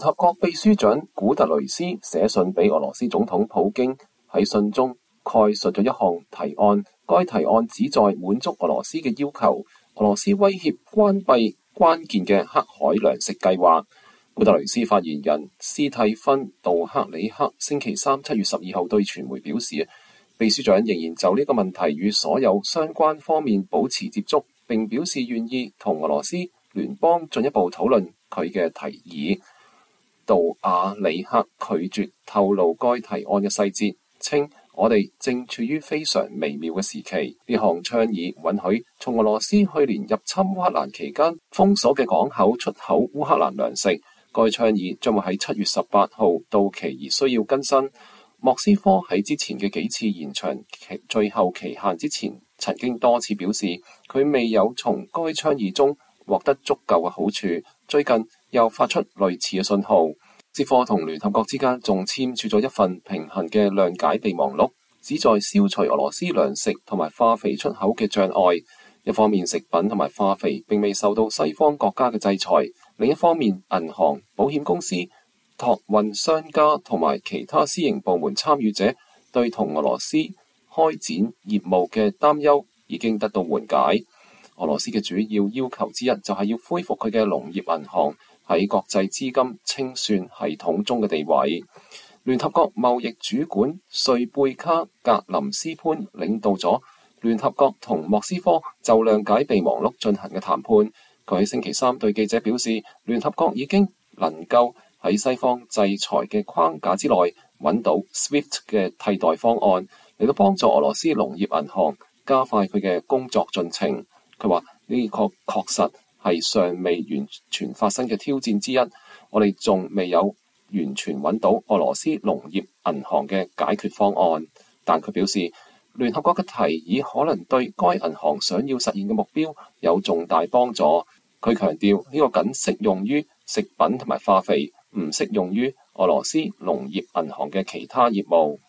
合國秘書長古特雷斯寫信俾俄羅斯總統普京，喺信中概述咗一項提案，該提案旨在滿足俄羅斯嘅要求。俄羅斯威脅關閉關鍵嘅黑海糧食計劃。古特雷斯發言人斯蒂芬杜克里克星期三7月12號對傳媒表示，秘書長仍然就呢個問題與所有相關方面保持接觸，並表示願意同俄羅斯聯邦進一步討論佢嘅提議。杜瓦里克拒絕透露該提案嘅細節，稱我哋正處於非常微妙嘅時期。呢項倡議允許從俄羅斯去年入侵烏克蘭期間封鎖嘅港口出口烏克蘭糧食。該倡議將會喺7月18號到期而需要更新。莫斯科喺之前嘅幾次延長最後期限之前，曾經多次表示佢未有從該倡議中獲得足夠嘅好處。最近又發出類似嘅信號。莫斯科同聯合國之間仲簽署咗一份平衡嘅諒解備忘錄，旨在消除俄羅斯糧食同埋化肥出口嘅障礙。一方面，食品同埋化肥並未受到西方國家嘅制裁；另一方面，銀行、保險公司、託運商家同埋其他私營部門參與者對同俄羅斯開展業務嘅擔憂已經得到緩解。俄羅斯嘅主要要求之一就係要恢復佢嘅農業銀行喺國際資金清算系統中嘅地位。聯合國貿易主管瑞貝卡·格林斯潘領導咗聯合國同莫斯科就諒解備忘錄進行嘅談判。佢喺星期三對記者表示，聯合國已經能夠喺西方制裁嘅框架之內揾到 SWIFT 嘅替代方案，嚟到幫助俄羅斯農業銀行加快佢嘅工作進程。佢話呢個確實係尚未完全發生嘅挑戰之一，我哋仲未有完全揾到俄羅斯農業銀行嘅解決方案。但佢表示，聯合國嘅提議可能對該銀行想要實現嘅目標有重大幫助。佢強調呢個僅適用於食品同埋化肥，唔適用於俄羅斯農業銀行嘅其他業務。